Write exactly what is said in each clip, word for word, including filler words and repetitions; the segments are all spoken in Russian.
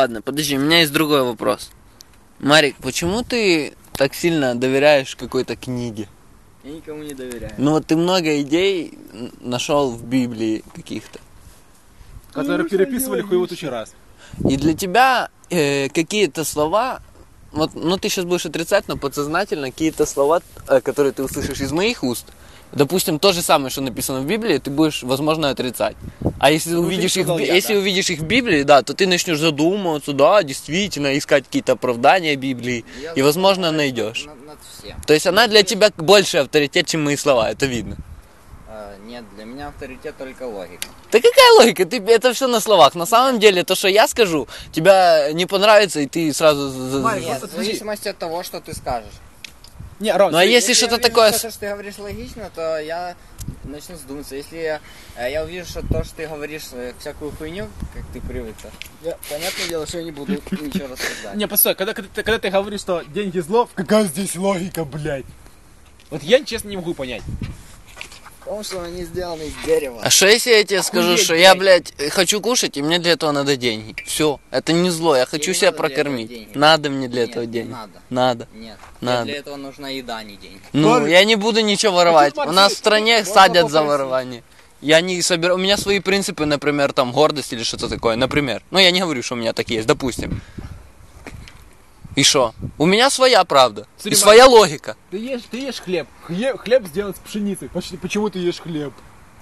Ладно, подожди, у меня есть другой вопрос. Марик, почему ты так сильно доверяешь какой-то книге? Я никому не доверяю. Ну вот ты много идей нашел в Библии каких-то. Которые переписывали хуево тысячу раз. И для тебя э, какие-то слова, вот, ну ты сейчас будешь отрицать, но подсознательно какие-то слова, э, которые ты услышишь из моих уст, допустим, то же самое, что написано в Библии, ты будешь, возможно, отрицать. А если, ну, увидишь, их, я, если да? увидишь их в Библии, да, то ты начнешь задумываться, да, действительно, искать какие-то оправдания Библии, я и, возможно, найдешь. Над, над всем. То есть она для тебя больше авторитет, чем мои слова, это видно. А, нет, для меня авторитет только логика. Да какая логика? Ты, это все на словах. На самом деле, то, что я скажу, тебя не понравится, и ты сразу... Нет, в зависимости от того, что ты скажешь. Не, Ром, ну а если, если что-то такое... Если ты говоришь логично, то я начну задуматься. Если я, я увижу, что то, что ты говоришь всякую хуйню, как ты привык, я, понятное дело, что я не буду ничего рассуждать. Не, постой, когда, когда, ты, когда ты говоришь, что деньги зло, какая здесь логика, блядь? Вот я, честно, не могу понять. Потому что они сделаны из дерева. А что если я тебе скажу, что я, блядь, хочу кушать, и мне для этого надо деньги? Все, это не зло, я хочу себя прокормить. Надо мне для этого деньги. Надо. Надо. Нет. Надо. Для этого нужна еда, а не деньги. Ну, я не буду ничего воровать. У нас в стране садят за ворование. Я не собираю. У меня свои принципы, например, там гордость или что-то такое. Например. Ну, я не говорю, что у меня так есть, допустим. И что? У меня своя правда. Смотри, и своя Марик, логика. Ты ешь, ты ешь хлеб. Хлеб, хлеб сделан с пшеницей. Почему ты ешь хлеб?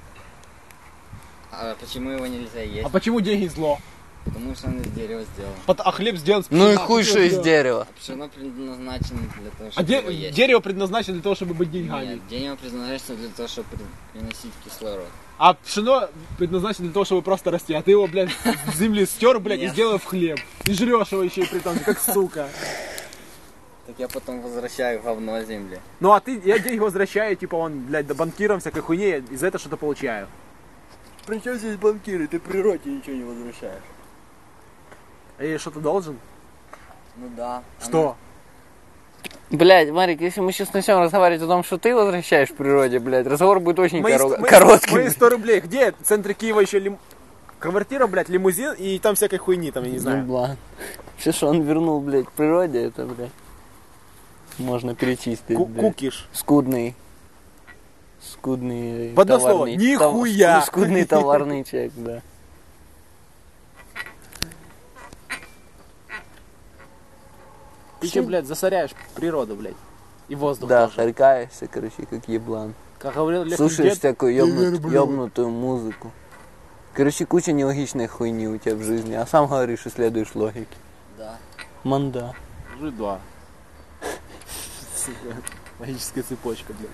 А почему его нельзя есть? А почему деньги зло? Потому что он из дерева сделан. А хлеб сделан с пшеницей. Ну и хуй, что из дерева. А пшено предназначено для того, чтобы а де- его есть. дерево предназначено для того, чтобы быть деньгами. Нет, дерево предназначено для того, чтобы приносить кислород. А пшено предназначено для того, чтобы просто расти. А ты его, блядь, с земли стер, блядь, Нет. и сделал в хлеб. И жрешь его еще и при том, как сука. Так я потом возвращаю говно земле. Ну а ты, я деньги возвращаю, типа он, блядь, до банкиром всякой хуйне, из-за этого что-то получаю. При чем здесь банкиры? Ты природе ничего не возвращаешь. А я что-то должен? Ну да. Что? Блядь, Марик, если мы сейчас начнем разговаривать о том, что ты возвращаешь природе, блядь, разговор будет очень мои, коро- мои, короткий. Мои сто рублей, где? В центре Киева еще лим... квартира, блядь, лимузин и там всякой хуйни, там, я не знаю. Ну, ладно. Все, что он вернул, блядь, природе, это, блядь, можно перечислить, Ку- блядь. Кукиш. Скудный. Скудный В одно слово, товарный. нихуя. Тов... Скудный товарный человек, да. Ты че, блядь, засоряешь природу, блядь. И воздух Да, тоже. харкаешься, короче, как еблан. Как говорил Лев Слушаешь Дед, всякую ёбнут, ёбнутую музыку. Короче, куча нелогичной хуйни у тебя в жизни, а сам говоришь и следуешь логике. Да. Манда. Уже два. Сука, логическая цепочка, блядь.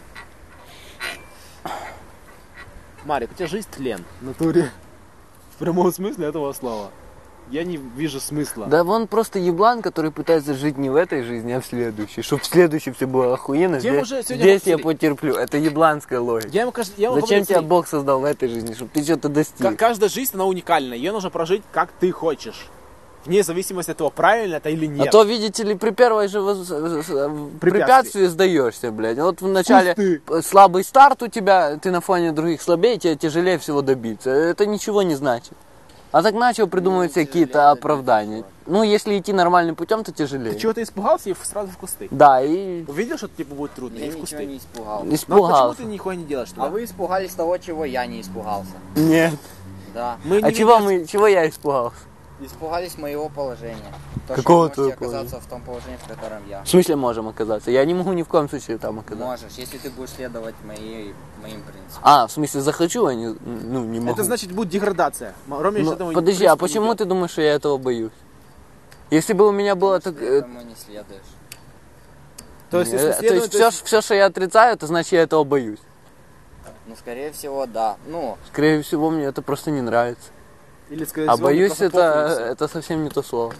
Марик, у тебя жизнь тлен. В натуре. В прямом смысле этого слова. Я не вижу смысла. Да вон просто еблан, который пытается жить не в этой жизни, а в следующей. Чтоб в следующей все было охуенно, Я здесь, уже сегодня здесь я смотри. потерплю. Это ебланская логика. Я ему, кажется, я ему Зачем говорю, тебя смотри, Бог создал в этой жизни? Чтобы ты что-то достиг. ка- каждая жизнь, она уникальна. Ее нужно прожить, как ты хочешь. Вне зависимости от того, правильно это или нет. А то, видите ли, при первой же воз... препятствии сдаешься, блядь. Вот вначале Пусты. слабый старт у тебя, ты на фоне других слабее, тебе тяжелее всего добиться. Это ничего не значит. А так начал придумывать Ну, себе какие-то оправдания. Ну, если идти нормальным путем, то тяжелее. Ты чего-то испугался и сразу в кусты. Да, и Увидел, что типа будет трудно, Я и в ничего кусты. не испугался. Ну а почему испугался. ты нихуя не делаешь А тогда? вы испугались того, чего я не испугался. Нет. Да. Мы А не чего, видели- мы, чего я испугался? Испугались моего положения. То, Какого что вы можете твоего оказаться в том положении, в котором я. В смысле можем оказаться? Я не могу ни в коем случае там оказаться. Можешь, если ты будешь следовать моей, моим принципам. А, в смысле захочу, а не, ну, не могу. Это значит будет деградация. Роме Ну, же этому подожди, в а принципе, почему не ты делает. думаешь, что я этого боюсь? Если бы у меня было так... Ты э, этому не следуешь. То есть, если э, то следует, есть все, все, что я отрицаю, это значит, я этого боюсь. Ну, скорее всего, да. Ну, Скорее всего, мне это просто не нравится. Или, скорее А всего, боюсь, просто это, похуй всё. это совсем не то слово.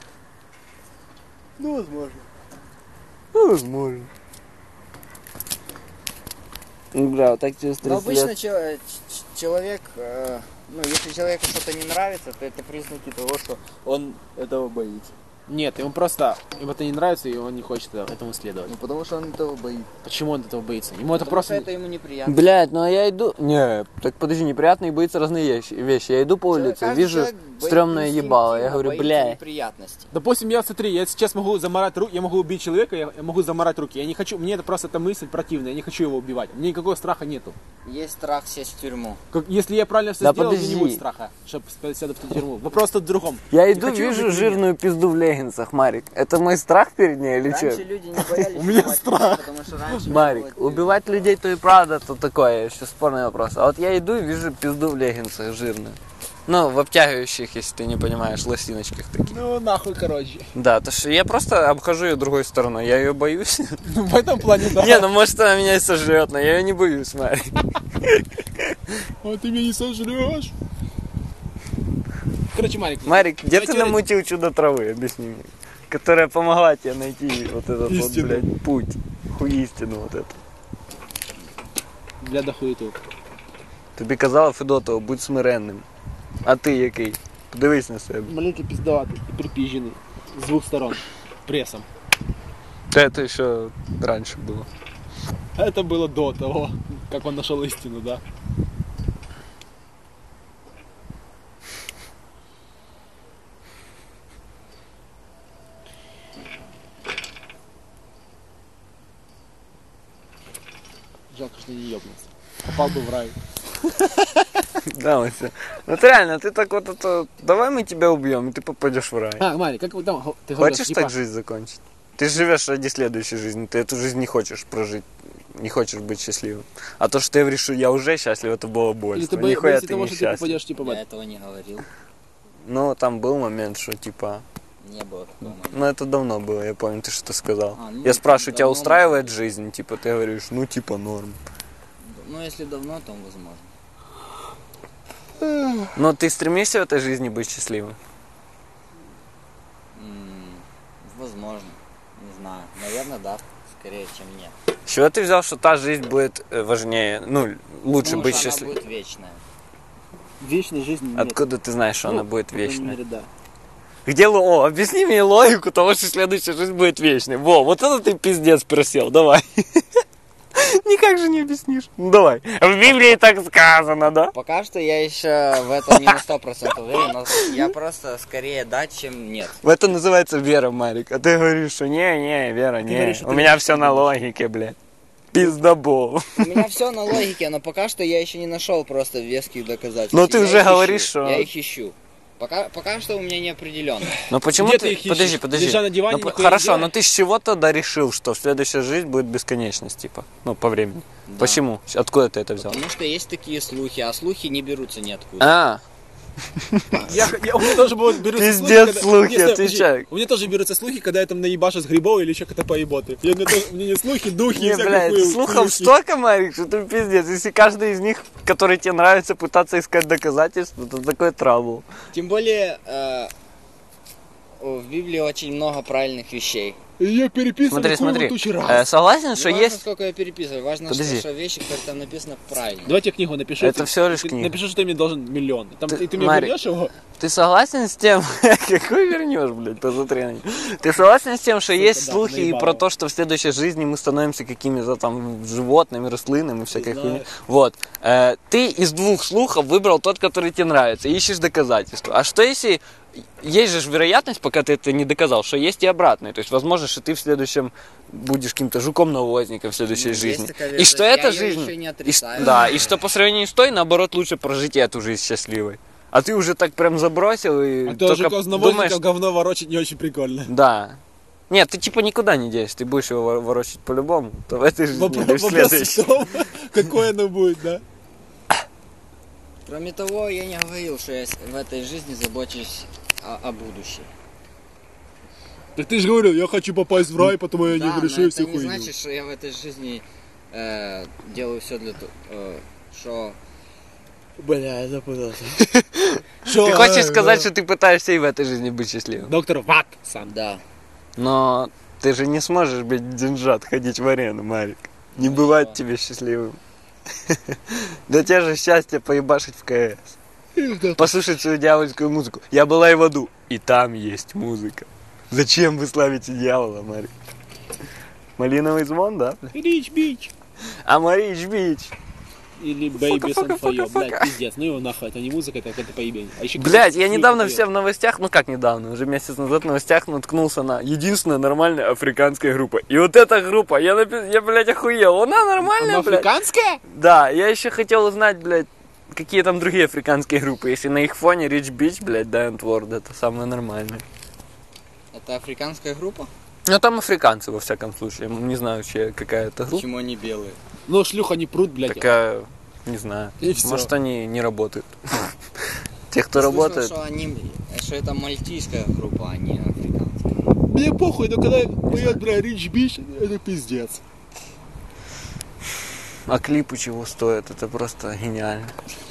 ну, возможно. Ну, возможно. Ну, бля, вот так через Но тридцать обычно лет. чел- ч- человек, э, ну, если человеку что-то не нравится, то это признаки того, что он этого боится. Нет, ему просто, ему это не нравится, и он не хочет этому следовать. Ну, потому что он этого боится. Почему он этого боится? Ему это Потому просто... что это ему неприятно. Блядь, ну а я иду... Не, так подожди, неприятно и боится разные вещи. вещи. Я иду по улице, Каждый вижу человек стрёмное ебало. Я говорю, бля. неприятностей. Допустим, я смотри, я сейчас могу заморать руки, я могу убить человека, я, я могу заморать руки. Я не хочу, мне это просто эта мысль противная, я не хочу его убивать. Мне никакого страха нету. Есть страх сесть в тюрьму. Как, если я правильно все Да сделал, подожди. мне не будет страха, чтобы сядать в тюрьму. Вопрос тут в другом. Я Не иду, хочу вижу убить жирную пизду в леггинсах, Марик. Это мой страх перед ней или Раньше что? люди не боялись У меня убивать страх. людей, потому что раньше не Марик, было- убивать людей то и правда, то такое, еще спорный вопрос. А вот я иду и вижу пизду в леггинсах жирную. Ну, в обтягивающих, если ты не понимаешь, лосиночках таких. Ну нахуй, короче. Да, то что я просто обхожу ее другой стороной, я ее боюсь. Ну, в этом плане, да. Не, ну может она меня и сожрет, но я ее не боюсь, Марик. А ты меня не сожрешь. Короче, Марик. Марик, где я ты теперь- намутил чудо травы, объясни мне. Которая помогла тебе найти вот этот вот, Истину. блядь, путь. Хуй истину вот эту. Бля, да хуй тут. Тобі казала Федотова, будь смиренним. А ти який? Подивись на себе. Маленький пиздоватый и припизженный. С двух сторон. Прессом. Та це ще раніше було. Это было до того, как он нашел истину, да? Жалко, что не ёбнулся. Попал бы в рай. Да, Вася. Вот реально, ты так вот это... Давай мы тебя убьем, и ты попадешь в рай. А, Марик, как вы там... Ты говоришь, Хочешь типа, так жизнь закончить? Ты живешь ради следующей жизни, ты эту жизнь не хочешь прожить. Не хочешь быть счастливым. А то, что ты говоришь, что я уже счастлив, это было Или больше. ты боишься Нихуя ты того, не что ты счастлив. попадешь типа в Я это? этого не говорил. Ну, там был момент, что типа... Не было такого момента. Ну, это давно было, я помню, ты что сказал. А, ну, я спрашиваю, тебя давно устраивает было. жизнь? Типа, ты говоришь, ну, типа, норм. Ну, если давно, то возможно. Но ты стремишься в этой жизни быть счастливым? М, Возможно. Не знаю. Наверное, да. Скорее, чем нет. С чего ты взял, что та жизнь будет э, важнее, ну, лучше Потому быть что она счастливым? будет вечная. Вечной жизни нет. Откуда ты знаешь, что Ну, она будет по крайней вечной? мере, да. Где ло... О, объясни мне логику того, что следующая жизнь будет вечной. Во, вот это ты пиздец просел, давай. Никак же не объяснишь. Ну давай. В Библии так сказано, да? Пока что я еще в этом не на сто процентов уверен, но я просто скорее да, чем нет. Это называется вера, Марик. А ты говоришь, что не-не, вера, не. говоришь, что У ты меня веришь, все что на ты логике, блядь. Пиздобол. У меня все на логике, но пока что я еще не нашел просто веских доказательств. Но ты Я уже их говоришь, ищу, что- Я их ищу. Пока, пока что у меня не определенно. Но почему Где ты... ты их ищешь? Подожди, подожди. Лежа на диване, Ну, по- нихуя не хорошо, делая? но ты с чего тогда решил, что следующая жизнь будет бесконечность, типа? Ну, по времени. Да. Почему? Откуда ты это взял? Потому что есть такие слухи, а слухи не берутся ниоткуда. А, Я, я- у меня тоже будут берутся Пиздец, когда- слухи, Не, стой, отвечай. подожди. У меня тоже берутся слухи, когда я там наебашу с грибов или еще какая-то поеботы. Я, у, меня тоже- у меня не слухи, духи и не, всякие блядь, хуй- слухов хуйнюшки. столько, Марик, что ты пиздец. Если каждый из них, который тебе нравится, пытаться искать доказательства, то такой трабл. Тем более э, в Библии очень много правильных вещей. И я переписывал Смотри, хуй смотри. вот тучи раз. Э, согласен, Не что важно, есть... сколько я переписываю, важно, Подожди. что, что вещи, которые там написаны, правильно. Давайте я книгу напишу. Это ты- всего лишь ты книга. Напиши, что ты мне должен миллион. Там, Ты- и ты мне Марик, вернешь его? Ты согласен с тем, какой вернешь, блядь, посмотри на него. Ты согласен с тем, что есть да, слухи и наебало. про то, что в следующей жизни мы становимся какими-то там животными, рослинами, всякой знаю. хуйней. Вот. Э, ты из двух слухов выбрал тот, который тебе нравится, ищешь доказательства. А что если... Есть же вероятность, пока ты это не доказал, что есть и обратное. То есть, возможно, что ты в следующем будешь каким-то жуком-навозником в следующей Ну, есть жизни. такая И вероятность. что Я эта её жизнь... ещё не и ш- отрицаю. да, и что по сравнению с той, наоборот, лучше прожить эту жизнь счастливой. А ты уже так прям забросил и А то только уже думаешь... казновозников говно ворочать не очень прикольно. Да. Нет, ты типа никуда не денешься, ты будешь его вор- ворочать по-любому, то в этой жизни Вопрос или в вопрос следующей. в том, какое оно будет, да? Кроме того, я не говорил, что я с- в этой жизни забочусь о, о будущем. Так ты же говорил, я хочу попасть в рай, потому я Да, не но грешу это всю не хуйню. значит, что я в этой жизни э, делаю все для того, э, что... Бля, я запутался. Ты хочешь сказать, что ты пытаешься и в этой жизни быть счастливым? Доктор Ват сам. Да. Но ты же не сможешь быть деньжат, ходить в арену, Марик. Не Ну бывает что? тебе счастливым. Для тебя же счастье поебашить в КС. Послушать свою дьявольскую музыку. Я была и в аду, и там есть музыка. Зачем вы славите дьявола, Марик? Малиновый звон, да? Рич бич. А Марич Бич. или Baby Сука, Son сука, Fire, сука, блядь, сука. пиздец. Ну его нахуй, это не музыка, это какое-то поебень. А еще Блять, я клип недавно поет. все в новостях, ну как недавно, уже месяц назад в новостях наткнулся на единственная нормальная африканская группа. И вот эта группа, я, напи... я блядь, охуел. Она нормальная, Она блядь. африканская? Да, я еще хотел узнать, блядь, какие там другие африканские группы. Если на их фоне Rich Beach, блядь, Dying World, это самое нормальное. Это африканская группа? Ну там африканцы, во всяком случае. Не знаю, чья какая это группа. Почему они белые? Ну, шлюха не прут, блядь. Такая, не знаю. И всё. Может, они не работают. Те, кто Я слышал, работает. что, они, что это мальтийская группа, а не африканская. Мне похуй, но когда поет, бля, Rich Beach, это пиздец. А клипы чего стоят? Это просто гениально.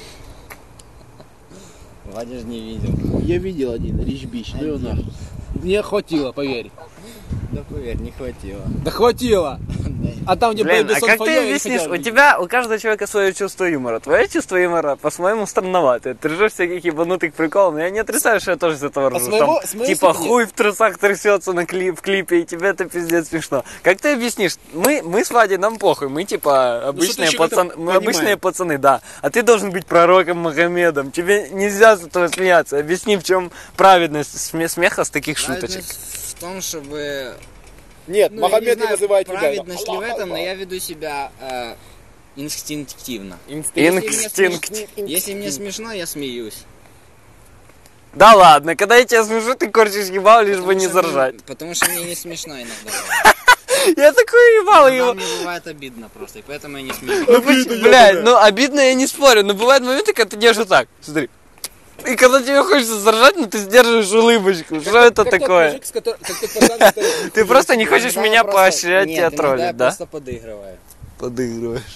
Вадя же не видел. Я видел один, Rich Beach, ну его нахуй. Мне хватило, поверь. Да поверь, не хватило. Да хватило. А там, где Блин, Baby а Son как Fire, ты я не объяснишь? хотел У видеть. тебя, у каждого человека свое чувство юмора. Твое чувство юмора, по-своему, странноватое. Ты ржешь всяких ебанутых приколов, но я не отрицаю, что я тоже с этого ржу. с моего- Там, с моей типа стороны- хуй в трусах трясется на клип, в клипе, и тебе это пиздец смешно. Как ты объяснишь? Мы, мы с Вадей, нам похуй, мы типа обычные еще как-то пацаны, мы понимаем. обычные пацаны, да. А ты должен быть пророком Магомедом. Тебе нельзя с этого смеяться. Объясни, в чем праведность сме- смеха с таких шуточек. Праведность в том, чтобы... Нет, Ну, я Магомед не не знаю, называет тебя. праведность ли в этом, но я веду себя э, инстинктивно. Инстинкт. Если мне смешно, я смеюсь. Да ладно, когда я тебя смешу, ты корчишь ебал, лишь бы Потому не что мне- заржать. Потому что мне не смешно иногда. Я такой ебал Иногда его. мне бывает обидно просто, и поэтому я не смеюсь. Ну, поч- блядь, ну обидно я не спорю, но бывают моменты, когда ты держишь вот так, смотри. И когда тебе хочется заржать, ну ты сдерживаешь улыбочку. Что это Как тот такое? мужик, с котор- как тот пацан, который- Ты просто не хочешь Иногда меня я просто- поощрять, Нет, тебя иногда троллить, я да? просто подыгрываю. Подыгрываешь.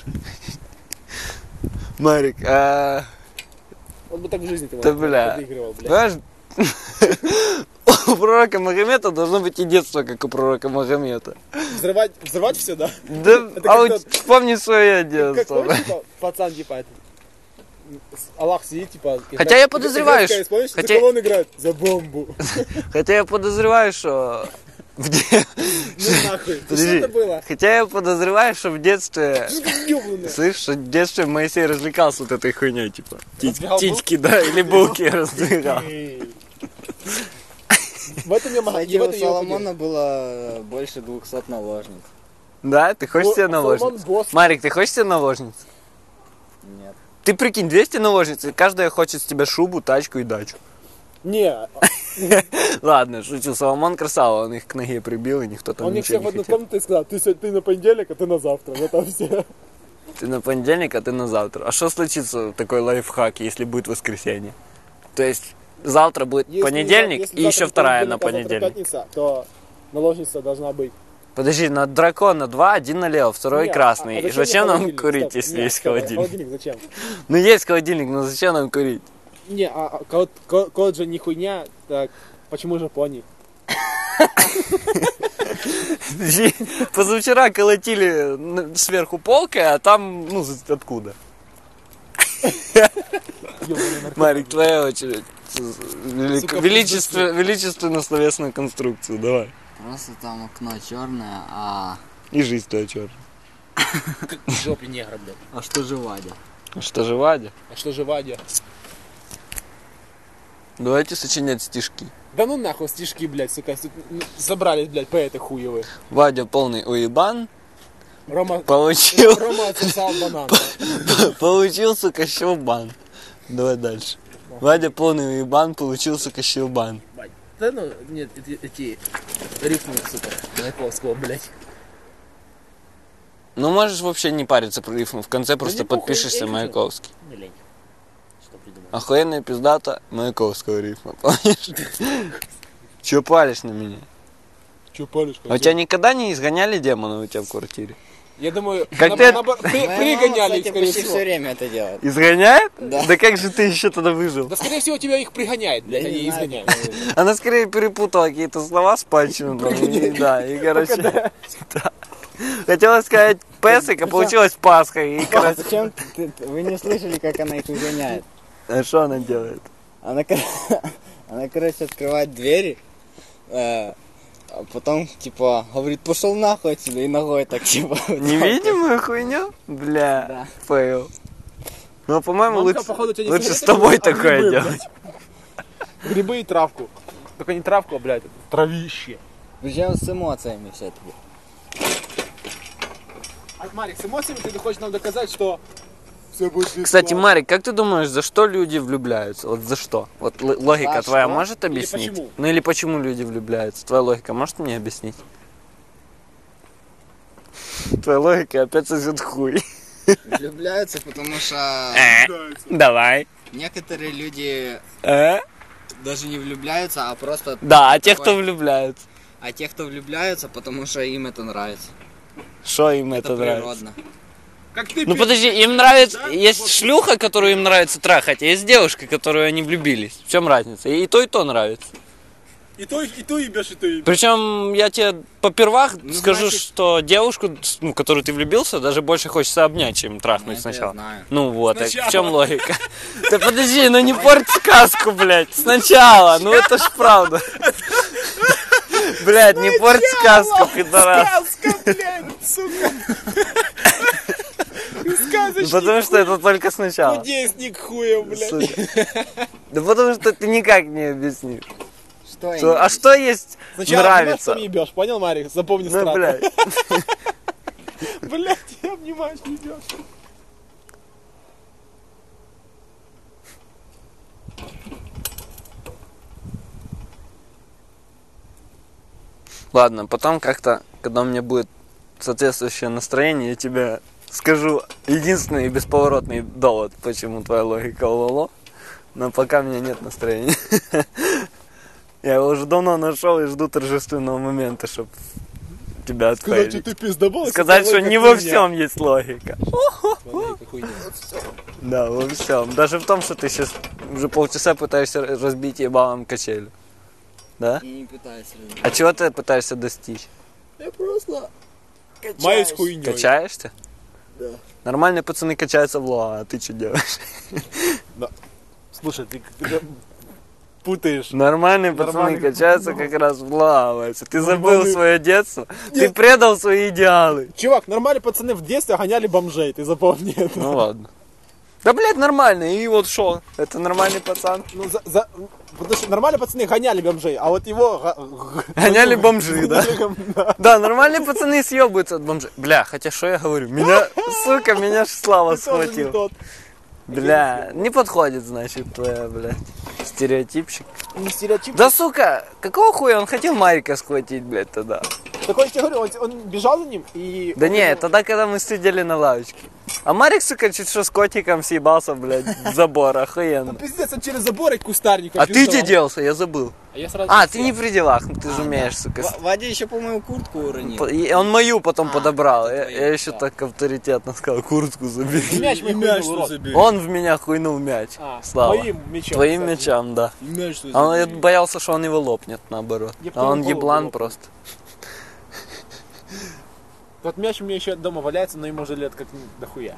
Марик, а... Он бы так в жизни Да, бля. подыгрывал, блядь. Знаешь, у пророка Магомета должно быть и детство, как у пророка Магомета. Взрывать, взрывать все, да? Да, Это а как вот тот- вспомни свое Как детство. помнишь, типа, пацан, типа, это, Аллах сидит, типа... Хотя я подозреваю, играет, помнишь, хотя- за кого он играет? За бомбу. Хотя я подозреваю, что... в де- Ну нахуй. Что Подожди. это было? Хотя я подозреваю, что в детстве... Что ты ёбаный? Слышь, что в детстве Моисей развлекался вот этой хуйней, типа. Тить- Раздвигал Титьки, да, или булки раздвигал. Эй. В этом я могу... Кстати, в у этом я могу- Соломона было больше двухсот наложниц. Да, ты хочешь Ну, себе Соломон наложницу? босс. Марик, ты хочешь себе наложницу? Нет. Ты прикинь, двести наложниц, и каждая хочет с тебя шубу, тачку и дачу. Не, Ладно, шучу, Соломон красава, он их к ноге прибил, и никто там он их ничего всех в не одну хотел. комнату и сказал, ты, сегодня- ты на понедельник, а ты на завтра. Вот там все. Ты на понедельник, а ты на завтра. А что случится, такой лайфхак, если будет воскресенье? То есть завтра будет Если понедельник за- если и еще завтра вторая на понедельник, а завтра понедельник. пятница, то наложница должна быть. Подожди, на дракона два, один налево, второй Не, красный. а- а И зачем мне нам холодильник? курить, Стоп, если не, есть стоп, а холодильник? Холодильник зачем? Ну есть холодильник, но зачем нам курить? Не, а а код, код, код же не хуйня, так почему же пони? Подожди, позавчера колотили на- сверху полкой, а там, ну, за- откуда? Ёбаный наркотик. Марик, твоя очередь. Велик- Сука, величество, величественную словесную конструкцию, давай. Просто там окно черное, а... И жизнь твоя черная. В жопе негра, блядь. А что же Вадя? А что же, Вадя? А что же Вадя? Давайте сочинять стишки. Да ну нахуй стишки, блядь, сука, тут, ну, собрались, блядь, поэты хуевые. Вадя полный уебан, Рома, получил, Рома отсосал банан. получил, сука, щелбан. Давай дальше. Вадя полный уебан, получил, сука, щелбан. Да ну, нет, эти, эти рифмы, сука, Маяковского, блядь. Ну, можешь вообще не париться про рифму, в конце просто не похуй, подпишешься я вижу. Маяковский. Не лень. Что придумал? Охуенная пиздата Маяковского рифма, помнишь? Чё палишь на меня? Че палишь? А у тебя никогда не изгоняли демона у тебя в квартире? Я думаю, Как на- ты- наоборот, при- Моя пригоняли мама, их, кстати, скорее почти всего. все время это делает. Изгоняет? Да. Да как же ты еще тогда выжил? Да, скорее всего, тебя их пригоняет, блядь, Я они не знаю, изгоняют. как это выглядит. Она скорее перепутала какие-то слова с панчином. и- Да, и короче... да. Хотела сказать песик, а получилось Пасха. И, А короче... зачем ты- ты- вы не слышали, как она их выгоняет? А что она делает? Она, кор- она короче, открывает двери, э, а потом, типа, говорит, пошел нахуй отсюда, и ногой так, типа. вот так. Невидимую хуйню? Бля, Да. фейл. Ну, по-моему, Мамка, лучше, походу, тебя не лучше с советует, тобой а такое грибы, делать. блядь. Грибы и травку. Только не травку, а, блядь, травище. Причем с эмоциями все это. А, Марик, с эмоциями ты хочешь нам доказать, что все будет бесплатно. Кстати, Марик, как ты думаешь, за что люди влюбляются? Вот за что? Вот л- логика За твоя что? может Или объяснить? почему? Ну или почему люди влюбляются? Твоя логика может мне объяснить? Твоя логика опять сосет хуй. Влюбляются, потому что Давай. некоторые люди Э? даже не влюбляются, а просто... Да, а те, кто такой- влюбляются? А те, кто влюбляются, потому что им это нравится. Что им это, Это нравится? природно. Как ты Ну пи- подожди, им нравится, есть шлюха, которую им нравится трахать, а есть девушка, которую они влюбились. В чем разница? И то, и то нравится. И то, и то ебешь, и то ебешь. Причем я тебе попервах Ну, скажу, значит- что девушку, ну, в которую ты влюбился, даже больше хочется обнять, чем Ну, трахнуть это я сначала. знаю. Ну вот, так Сначала. в чем логика? Да подожди, ну не порть сказку, блядь. Сначала, ну это ж правда. Блядь, не порть сказку, пидорас. Сказка, блядь, сука. Ну, Сказочник, потому что это только сначала. кудесник хуев, блядь. Сука. Да потому что ты никак не объяснишь. Что я Что- не а что есть Сначала нравится? обнимать, потом ебешь, понял, Марик? Запомни Ну, страх. блядь. Блядь, я обнимаешь, ебешь. Ладно, потом как-то, когда у меня будет соответствующее настроение, я тебе скажу единственный и бесповоротный довод, почему твоя логика лоло. Но пока у меня нет настроения. Я его уже давно нашел и жду торжественного момента, чтобы тебя Сказать, что отправить. ты пиздобол. Сказать, что не во всем есть логика. Хуйня. Да, во всем. Даже в том, что ты сейчас уже полчаса пытаешься разбить ебалом качелю. Да? Я не пытаюсь разбить. А чего ты пытаешься достичь? Я просто качаюсь. Маюсь хуйней. Качаешься? Да. Нормальные пацаны качаются в лоа, а ты что делаешь? Слушай, ты когда путаешь. Нормальные пацаны Нормальные качаются как раз в лоа, Вася. Ты забыл Нормальные- свое детство, ты предал свои идеалы. Чувак, нормальные пацаны в детстве гоняли бомжей, ты запомни это. Ну ладно. Да, блядь, нормально, и вот шо? Это нормальный пацан. Ну, за, за- потому что нормальные пацаны гоняли бомжей, а вот его... га- Гоняли бомжи, да? Да. Да, нормальные пацаны съебываются от бомжей. Бля, хотя что я говорю? Меня, сука, меня ж Слава Ты тоже не схватил. тот. Бля, не подходит, значит, твоя, блядь, стереотипчик. Не стереотип. Да, сука, какого хуя он хотел Марика схватить, блядь, тогда? Так я тебе говорю, он, он бежал за ним и... Да не, тогда, когда мы сидели на лавочке. А Марик, сука, чуть что с котиком съебался, блядь, в забор, охуенно. Пиздец, он через забор и кустарник. А ты где делся? Я забыл. А я сразу... А, ты не при делах, ну ты же умеешь, сука. В- Вадя еще, по-моему, куртку уронил. П- и Он мою потом А, подобрал. это Я, твою, я еще да. так авторитетно сказал, куртку забери. Мяч мой хуйнул, урод. Он в меня хуйнул мяч. А, Слава. моим мячом. Твоим кстати. мячом, да. Мяч что А он, я боялся, что он его лопнет, наоборот. Я А он потом еблан лопнул. просто. Вот мяч у меня еще дома валяется, но ему уже лет как дохуя.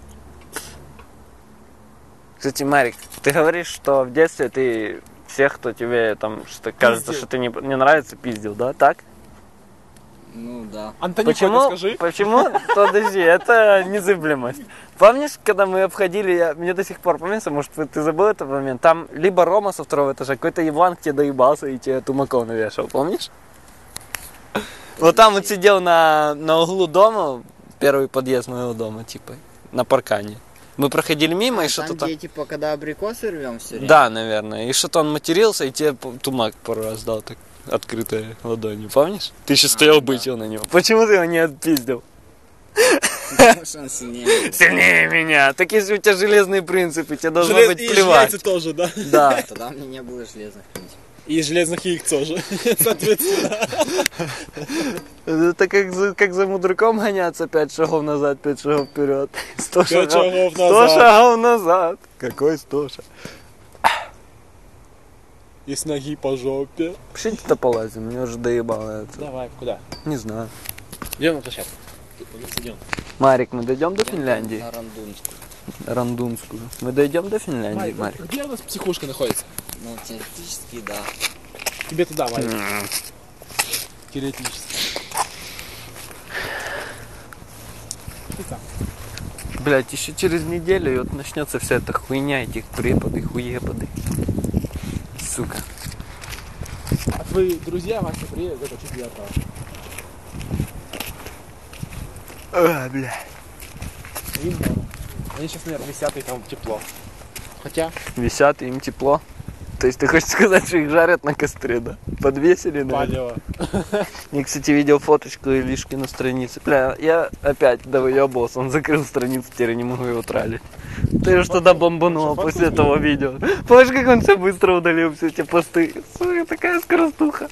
Кстати, Марик, ты говоришь, что в детстве ты всех, кто тебе там что кажется, Пиздил. что ты не, не нравится, пиздил, да? Так? Ну да. Антонику Почему? это скажи. Почему? Подожди, это незыблемость. Помнишь, когда мы обходили, я, мне до сих пор помнится, может ты, ты забыл этот момент, там либо Рома со второго этажа, какой-то еблан к тебе доебался и тебе тумаков навешал, помнишь? Вот там вот сидел на, на углу дома, первый подъезд моего дома, типа, на паркане. Мы проходили мимо, и что-то Там, там... где, типа, когда абрикосы рвем все время. Да, наверное. И что-то он матерился, и тебе п- тумак пару раз дал так открытой ладонью, помнишь? Ты еще стоял, да. бычил на него. Почему ты его не отпиздил? Потому что он сильнее. Сильнее меня. Так если у тебя железные принципы, тебе должно Желез- быть и плевать. яйца тоже, да. Да. Тогда у меня не было железных принципов. И железных яиц тоже, соответственно. Это как за, как за мудряком гоняться пять шагов назад, пять шагов вперед. Сто Пять шагов, шагов сто назад. шагов назад. Какой сто шагов? И с ноги по жопе. Пишите-то полазим, мне уже доебало это. Давай, куда? Не знаю. Идем на площадку. Идем. Марик, мы дойдем до Финляндии? На Рандунскую. Рандунскую. Мы дойдем до Финляндии, Марик? Где у нас психушка находится? Ну, теоретически, да. Тебе туда, Марик. Теоретически. Ты там. блядь, еще через неделю и вот начнется вся эта хуйня, этих преподы, хуеподы. Сука. А твои друзья вас не приедут, это четвертого. А, бля. Им, они сейчас, наверное, висят и там тепло. Хотя... Висят, им тепло. То есть ты хочешь сказать, что их жарят на костре, да? Подвесили, наверное? Палево. Я, кстати, видел фоточку Илишки на странице. Бля, я опять довыебался, он закрыл страницу, теперь не могу его тралить. Ты же туда бомбанула после этого видео. Помнишь, как он все быстро удалил, все эти посты? Сука, такая скоростуха.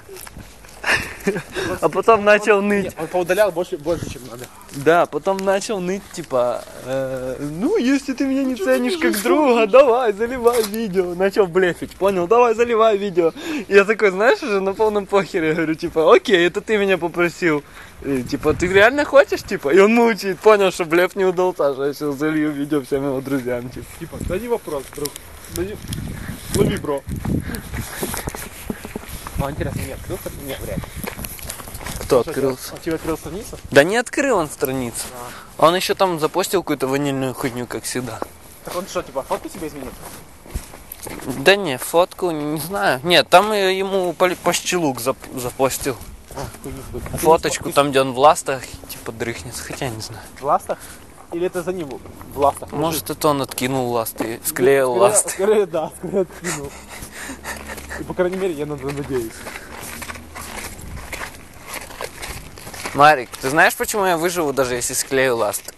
А потом начал ныть. Нет, он поудалял больше, больше, чем надо. Да, потом начал ныть, типа, э, ну, если ты меня не ценишь как друга, давай, заливай видео. Начал блефить, понял? Давай, заливай видео. И я такой, знаешь, уже на полном похере, говорю, типа, окей, это ты меня попросил. И, типа, ты реально хочешь, типа? И он мучает, понял, что блеф не удался, что я сейчас залью видео всем его друзьям, типа. Типа, да не вопрос, друг. Да не... Лови, бро. Ну, интересно, не открыл? Нет, вряд ли. Кто Что, открылся? Он тебе открыл страницу? Да не открыл он страницу. Он еще там запостил какую-то ванильную хуйню, как всегда. Так он что, типа, фотку себе изменил? Да не, фотку не знаю. Нет, там и ему поли- пощелук зап- запостил. А, хуйню сбыл. А ты Фоточку не смо- там, где он в ластах, типа дрыхнется, хотя я не знаю. ты в ластах? Или это за ним в ластах? Может, это он откинул ласты, склеил Скорее- ласты. Скорее, да, скорее откинул. И, по крайней мере, я на это надеюсь. Марик, ты знаешь, почему я выживу, даже если склею ласты?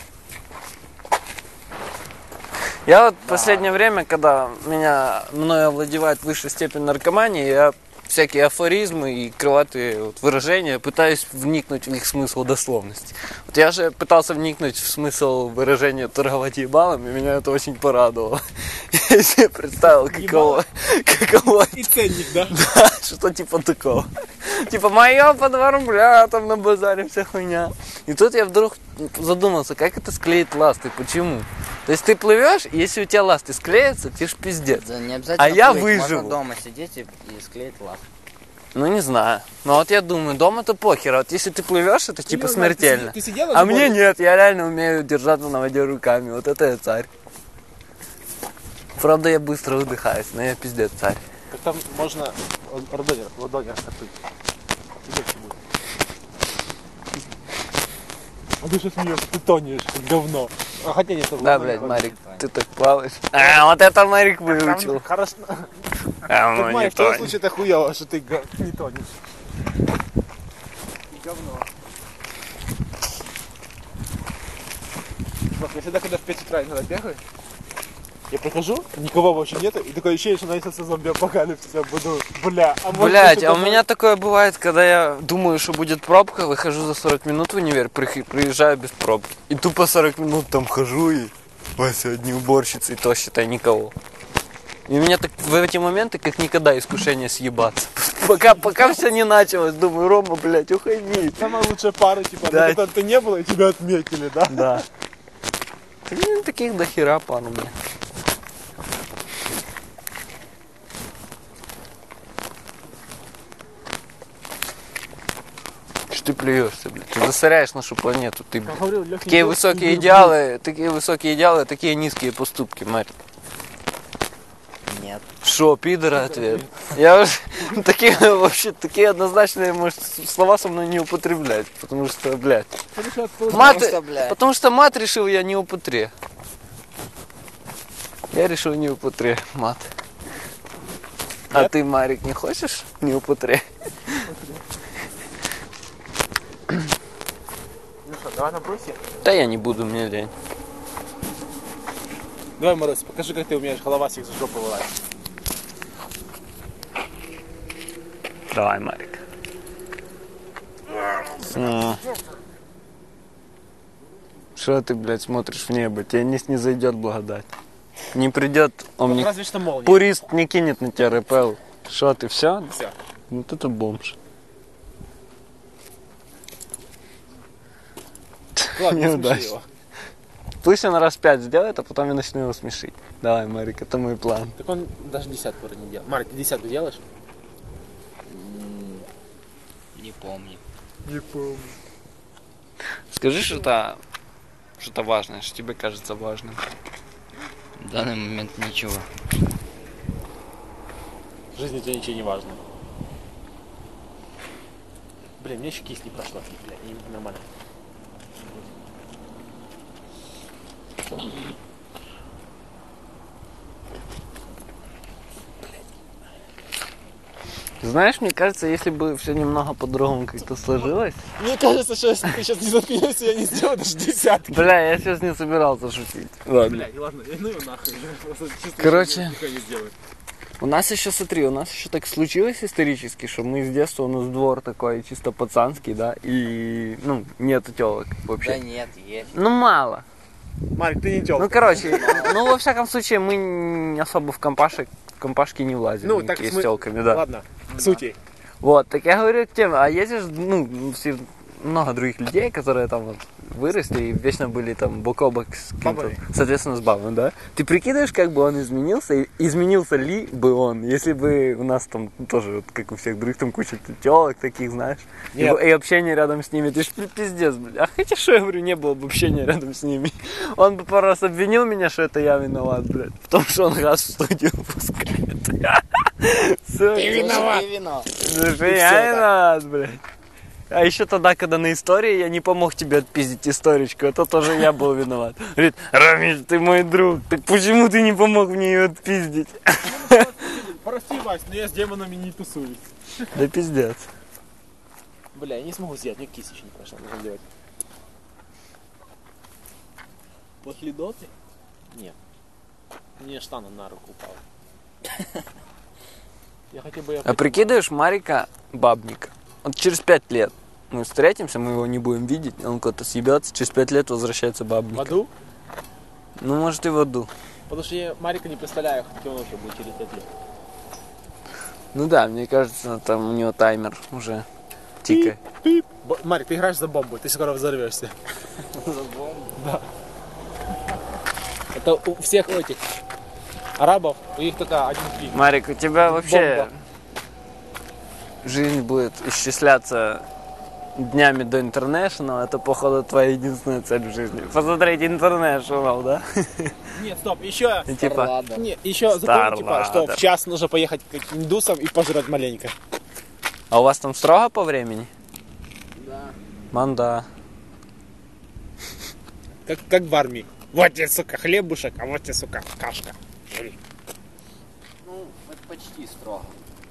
Я вот в последнее время, когда меня мною овладевает высшая степень наркомании, я всякие афоризмы и крылатые вот выражения пытаюсь вникнуть в их смысл дословности. Вот я же пытался вникнуть в смысл выражения «торговать ебалом», и меня это очень порадовало. Я себе представил, каково, каково И ценник, да? да, что типа такого. Типа, мое по два рубля, там на базаре вся хуйня. И тут я вдруг задумался, как это склеить ласты, почему? То есть ты плывешь, и если у тебя ласты склеятся, тебе ж пиздец. Да не обязательно А я плыть, выживу. Можно дома сидеть и, и склеить лак. Ну не знаю. Но вот я думаю, дома-то похер, а вот если ты плывешь, это типа не знаю, ты смертельно. сидел- ты сидела А в мне море? нет, я реально умею держаться на воде руками, вот это я царь. Правда, я быстро выдыхаюсь, но я пиздец царь. Так там можно ладонер, ладонер открыть. Легче будет. А ты что смеешься? Ты тонешь, как говно. А хотя нет, это Да, ладонер. блядь, Марик, ты так плаваешь. А, вот это Марик Там выучил. хорошо. А, Так, ну не Марик, в твоем тонет. случае это хуёво, что ты га- не тонешь. Говно. Вот, я всегда, когда в пять утра иногда бегаю, я прихожу, никого вообще нету, и такое ощущение, что начался зомби-апокалипсис, я буду, бля, а может Блять, быть, а у это- меня такое бывает, когда я думаю, что будет пробка, выхожу за сорок минут в универ, при- приезжаю без пробки. И тупо сорок минут там хожу и... Ой, сегодня уборщица, и то, считай, никого. И у меня так в эти моменты, как никогда, искушение съебаться. Пока, пока все не началось, думаю, Рома, блядь, уходи. Самая лучшая пара, типа, Да. на которой ты не было, и тебя отметили, да? Да. Ну, таких до хера пар у меня. Что ты плюешься, блядь? Ты засоряешь нашу планету. Ты, Я говорю, легкий такие дождь, высокие и идеалы, такие высокие идеалы, такие низкие поступки, Марь. Нет. Шо, пидора ответ? Я уже такие вообще, такие однозначные, может, слова со мной не употреблять, потому что, блядь. дождь. Мат, что, блядь. потому что мат решил я не употре. Я решил не употре мат. А Нет? ты, Марик, не хочешь не употре? Ну что, давай на брусе. Да я не буду, мне лень. Давай, Мороз, покажи, как ты умеешь головасик за жопу вылазить. Давай, Марик. М. Что ты, блядь, смотришь в небо? Тебе не снизойдет благодать. Не придет, он не... Разве что молния. Пурист не кинет на тебя рэпел. Что ты, все? Все. Вот это бомж. Ладно, не смеши Неудачно. его. Пусть он раз пять сделает, а потом я начну его смешить. Давай, Марик, это мой план. Так он даже десятку не делал. Марик, ты десятку делаешь? Не помню. Не помню. Скажи, что это Что-то важное, что тебе кажется важным. В данный момент ничего. В жизни тебе ничего не важно. Блин, мне еще кисть не прошла, бля, не, нормально. Знаешь, мне кажется, если бы все немного по-другому как-то сложилось... Мне кажется, что если ты сейчас не заткнешься, я не сделаю даже десятки. Бля, я сейчас не собирался шутить. Ладно. Бля, ладно, ну его нахуй. Просто чисто Короче, никто не сделает. у нас еще, смотри, у нас еще так случилось исторически, что мы с детства, у нас двор такой чисто пацанский, да, и, ну, нету телок вообще. Да нет, есть. Ну, мало. Марик, ты не тёлка. Ну, короче, ну, во всяком случае, мы не особо в компашек, в компашки не влазим, Ну, так никакие мы- с телками, да. Ладно, к сути. Вот, так я говорю к теме, а есть же, ну, все, много других людей, которые там вот выросли и вечно были там бок о бок с кем-то, Бабами. соответственно, с бабами, да? Ты прикидываешь, как бы он изменился, и изменился ли бы он, если бы у нас там тоже, вот, как у всех других, там куча телок таких, знаешь, и, Нет. и общение рядом с ними, ты ж пи- пиздец, блядь. А хотя что, я говорю, не было бы общения рядом с ними. Он бы пару раз обвинил меня, что это я виноват, блядь, в том, что он газ в студию выпускает. Всё, Ты я- виноват. Ты виноват. Слушай, И я всё виноват, блядь. А еще тогда, когда на истории я не помог тебе отпиздить историчку, это тоже я был виноват. Говорит, Рамиль, ты мой друг, так почему ты не помог мне ее отпиздить? Прости, Вась, но я с демонами не тусуюсь. Да пиздец. Бля, я не смогу сделать, мне кисть еще не прошла, нужно делать. После доты? Нет. Мне штана на руку упала. Я хотел бы... А прикидываешь Марика бабника? Вот через пять лет мы встретимся, мы его не будем видеть, он куда-то съебется, через пять лет возвращается В бабник. аду? Ну, может, и в аду. Потому что я Марика не представляю, каким он уже будет через пять лет. Ну да, мне кажется, там у него таймер уже тикает. Пип. Б- Марик, ты играешь за бомбу, ты скоро взорвешься. За бомбу. Это у всех этих арабов, у них только один клик. Марик, у тебя вообще Бомба. жизнь будет исчисляться днями до International, это, походу, твоя единственная цель в жизни. Посмотреть International, да? Нет, стоп, еще... И типа, Ладно. Нет, еще запомни, типа, что Starladder. в час нужно поехать к индусам и пожрать маленько. а у вас там строго по времени? Да. Манда. Как, как в армии. Вот тебе, сука, хлебушек, а вот тебе, сука, кашка. Жри. Ну, это почти строго.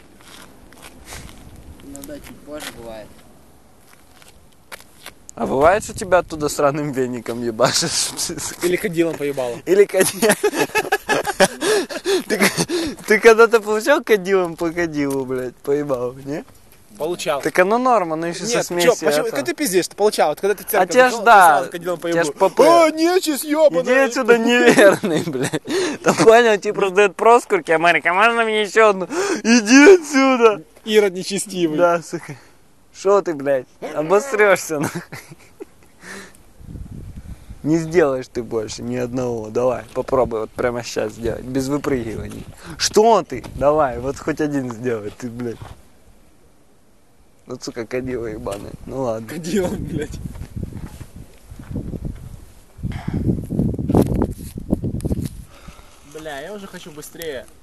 Иногда чуть позже бывает. А бывает, что тебя оттуда сраным веником ебашишь? Или кадилом поебало. Или кадил? Ты, ты когда-то получал кадилом по кадилу, блядь, поебал, не? Получал. Так оно норма, но еще со Нет, смесью. чё, почему? это. Как ты пиздишь? Ты получал. Вот когда ты в церковь А тебя ж зашёл, да, ты сразу кадилом тебя ж поебу. попы. О, нечисть, ёбаная. Иди отсюда неверный, блядь. Там понял, типа раздает проскурки, а Марика, можно мне еще одну? Иди отсюда. Ирод нечестивый. Да, сука. Шо ты, блядь, обосрешься, нахуй. Не сделаешь ты больше ни одного. Давай, попробуй вот прямо сейчас сделать, без выпрыгиваний. Что ты? Давай, вот хоть один сделай, ты, блядь. Ну, сука, кадила ебаная. Ну ладно. Кадилом, блядь. Бля, я уже хочу быстрее